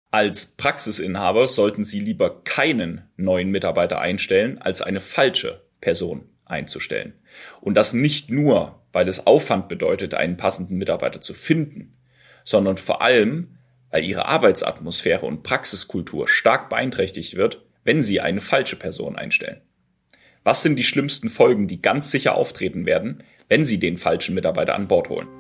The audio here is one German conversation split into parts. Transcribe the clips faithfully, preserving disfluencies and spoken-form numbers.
Als Praxisinhaber sollten Sie lieber keinen neuen Mitarbeiter einstellen, als eine falsche Person einzustellen. Und das nicht nur, weil es Aufwand bedeutet, einen passenden Mitarbeiter zu finden, sondern vor allem, weil Ihre Arbeitsatmosphäre und Praxiskultur stark beeinträchtigt wird, wenn Sie eine falsche Person einstellen. Was sind die schlimmsten Folgen, die ganz sicher auftreten werden, wenn Sie den falschen Mitarbeiter an Bord holen?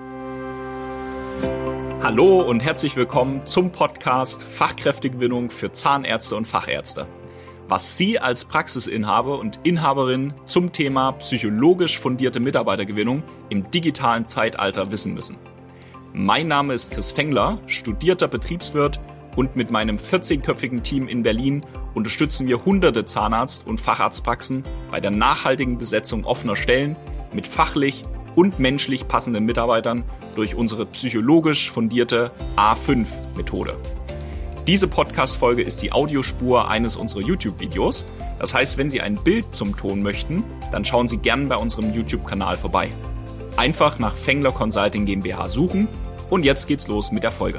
Hallo und herzlich willkommen zum Podcast Fachkräftegewinnung für Zahnärzte und Fachärzte. Was Sie als Praxisinhaber und Inhaberin zum Thema psychologisch fundierte Mitarbeitergewinnung im digitalen Zeitalter wissen müssen. Mein Name ist Chris Fengler, studierter Betriebswirt, und mit meinem vierzehnköpfigen Team in Berlin unterstützen wir hunderte Zahnarzt- und Facharztpraxen bei der nachhaltigen Besetzung offener Stellen mit fachlich und menschlich passenden Mitarbeitern durch unsere psychologisch fundierte A fünf Methode. Diese Podcast-Folge ist die Audiospur eines unserer YouTube-Videos. Das heißt, wenn Sie ein Bild zum Ton möchten, dann schauen Sie gerne bei unserem YouTube-Kanal vorbei. Einfach nach Fengler Consulting GmbH suchen und jetzt geht's los mit der Folge.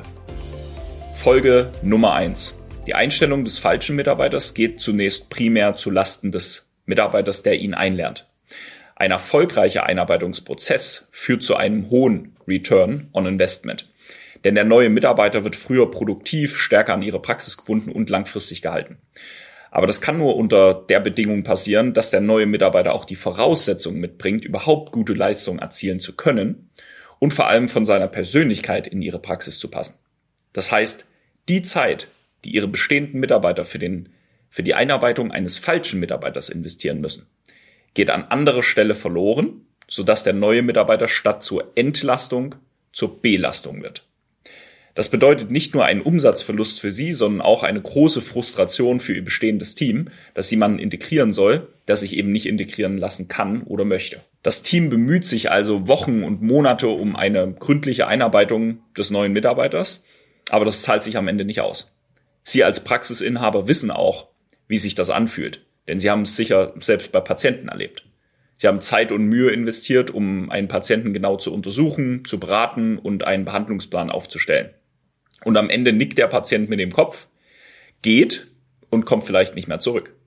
Folge Nummer eins. Die Einstellung des falschen Mitarbeiters geht zunächst primär zu Lasten des Mitarbeiters, der ihn einlernt. Ein erfolgreicher Einarbeitungsprozess führt zu einem hohen Return on Investment. Denn der neue Mitarbeiter wird früher produktiv, stärker an ihre Praxis gebunden und langfristig gehalten. Aber das kann nur unter der Bedingung passieren, dass der neue Mitarbeiter auch die Voraussetzungen mitbringt, überhaupt gute Leistungen erzielen zu können und vor allem von seiner Persönlichkeit in ihre Praxis zu passen. Das heißt, die Zeit, die Ihre bestehenden Mitarbeiter für den, für die Einarbeitung eines falschen Mitarbeiters investieren müssen, geht an anderer Stelle verloren, sodass der neue Mitarbeiter statt zur Entlastung zur Belastung wird. Das bedeutet nicht nur einen Umsatzverlust für Sie, sondern auch eine große Frustration für Ihr bestehendes Team, dass jemanden integrieren soll, der sich eben nicht integrieren lassen kann oder möchte. Das Team bemüht sich also Wochen und Monate um eine gründliche Einarbeitung des neuen Mitarbeiters, aber das zahlt sich am Ende nicht aus. Sie als Praxisinhaber wissen auch, wie sich das anfühlt. Denn Sie haben es sicher selbst bei Patienten erlebt. Sie haben Zeit und Mühe investiert, um einen Patienten genau zu untersuchen, zu beraten und einen Behandlungsplan aufzustellen. Und am Ende nickt der Patient mit dem Kopf, geht und kommt vielleicht nicht mehr zurück.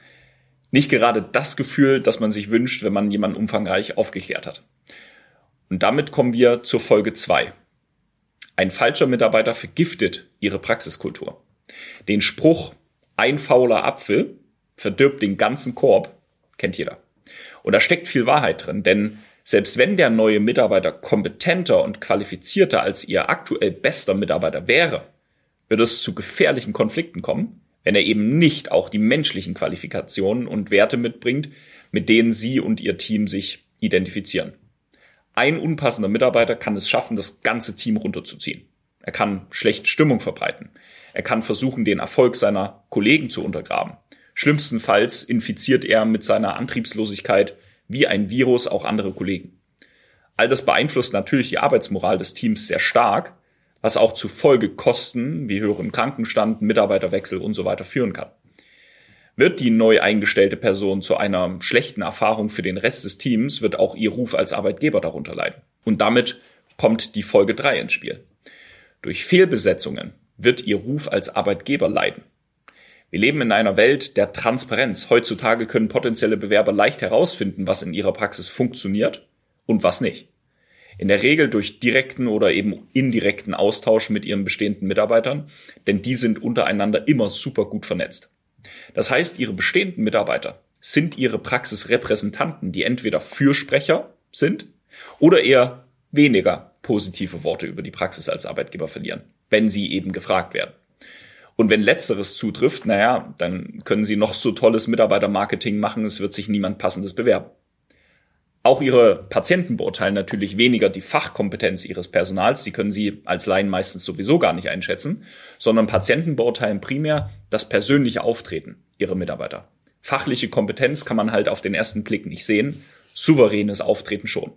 Nicht gerade das Gefühl, das man sich wünscht, wenn man jemanden umfangreich aufgeklärt hat. Und damit kommen wir zur Folge zwei. Ein falscher Mitarbeiter vergiftet Ihre Praxiskultur. Den Spruch, ein fauler Apfel verdirbt den ganzen Korb, kennt jeder. Und da steckt viel Wahrheit drin, denn selbst wenn der neue Mitarbeiter kompetenter und qualifizierter als Ihr aktuell bester Mitarbeiter wäre, wird es zu gefährlichen Konflikten kommen, wenn er eben nicht auch die menschlichen Qualifikationen und Werte mitbringt, mit denen Sie und Ihr Team sich identifizieren. Ein unpassender Mitarbeiter kann es schaffen, das ganze Team runterzuziehen. Er kann schlechte Stimmung verbreiten. Er kann versuchen, den Erfolg seiner Kollegen zu untergraben. Schlimmstenfalls infiziert er mit seiner Antriebslosigkeit wie ein Virus auch andere Kollegen. All das beeinflusst natürlich die Arbeitsmoral des Teams sehr stark, was auch zu Folgekosten wie höheren Krankenstand, Mitarbeiterwechsel und so weiter führen kann. Wird die neu eingestellte Person zu einer schlechten Erfahrung für den Rest des Teams, wird auch ihr Ruf als Arbeitgeber darunter leiden. Und damit kommt die Folge drei ins Spiel. Durch Fehlbesetzungen wird ihr Ruf als Arbeitgeber leiden. Wir leben in einer Welt der Transparenz. Heutzutage können potenzielle Bewerber leicht herausfinden, was in ihrer Praxis funktioniert und was nicht. In der Regel durch direkten oder eben indirekten Austausch mit ihren bestehenden Mitarbeitern, denn die sind untereinander immer super gut vernetzt. Das heißt, Ihre bestehenden Mitarbeiter sind Ihre Praxisrepräsentanten, die entweder Fürsprecher sind oder eher weniger positive Worte über die Praxis als Arbeitgeber verlieren, wenn sie eben gefragt werden. Und wenn Letzteres zutrifft, naja, dann können Sie noch so tolles Mitarbeitermarketing machen, es wird sich niemand Passendes bewerben. Auch Ihre Patienten beurteilen natürlich weniger die Fachkompetenz Ihres Personals, die können Sie als Laien meistens sowieso gar nicht einschätzen, sondern Patienten beurteilen primär das persönliche Auftreten Ihrer Mitarbeiter. Fachliche Kompetenz kann man halt auf den ersten Blick nicht sehen, souveränes Auftreten schon.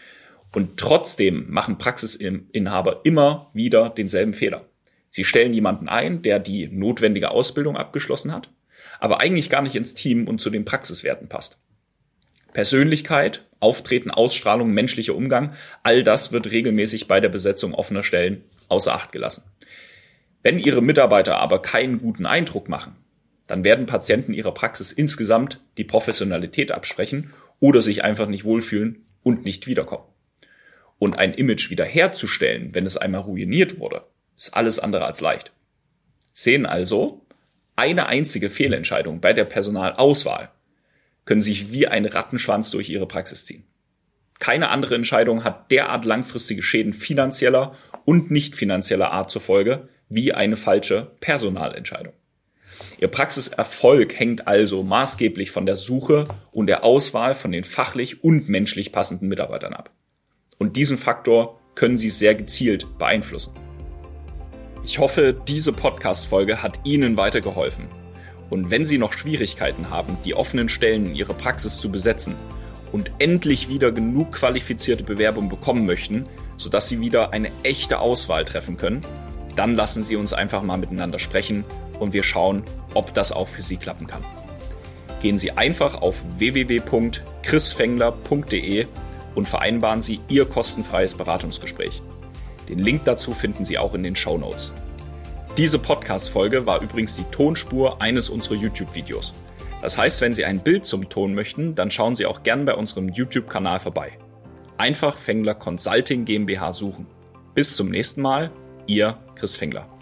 Und trotzdem machen Praxisinhaber immer wieder denselben Fehler. Sie stellen jemanden ein, der die notwendige Ausbildung abgeschlossen hat, aber eigentlich gar nicht ins Team und zu den Praxiswerten passt. Persönlichkeit, Auftreten, Ausstrahlung, menschlicher Umgang, all das wird regelmäßig bei der Besetzung offener Stellen außer Acht gelassen. Wenn Ihre Mitarbeiter aber keinen guten Eindruck machen, dann werden Patienten Ihrer Praxis insgesamt die Professionalität absprechen oder sich einfach nicht wohlfühlen und nicht wiederkommen. Und ein Image wiederherzustellen, wenn es einmal ruiniert wurde, ist alles andere als leicht. Sehen also, eine einzige Fehlentscheidung bei der Personalauswahl können sich wie ein Rattenschwanz durch Ihre Praxis ziehen. Keine andere Entscheidung hat derart langfristige Schäden finanzieller und nicht finanzieller Art zur Folge wie eine falsche Personalentscheidung. Ihr Praxiserfolg hängt also maßgeblich von der Suche und der Auswahl von den fachlich und menschlich passenden Mitarbeitern ab. Und diesen Faktor können Sie sehr gezielt beeinflussen. Ich hoffe, diese Podcast-Folge hat Ihnen weitergeholfen. Und wenn Sie noch Schwierigkeiten haben, die offenen Stellen in Ihrer Praxis zu besetzen und endlich wieder genug qualifizierte Bewerbungen bekommen möchten, sodass Sie wieder eine echte Auswahl treffen können, dann lassen Sie uns einfach mal miteinander sprechen und wir schauen, ob das auch für Sie klappen kann. Gehen Sie einfach auf w w w punkt chris fengler punkt d e und vereinbaren Sie Ihr kostenfreies Beratungsgespräch. Den Link dazu finden Sie auch in den Shownotes. Diese Podcast-Folge war übrigens die Tonspur eines unserer YouTube-Videos. Das heißt, wenn Sie ein Bild zum Ton möchten, dann schauen Sie auch gern bei unserem YouTube-Kanal vorbei. Einfach Fengler Consulting GmbH suchen. Bis zum nächsten Mal, Ihr Chris Fengler.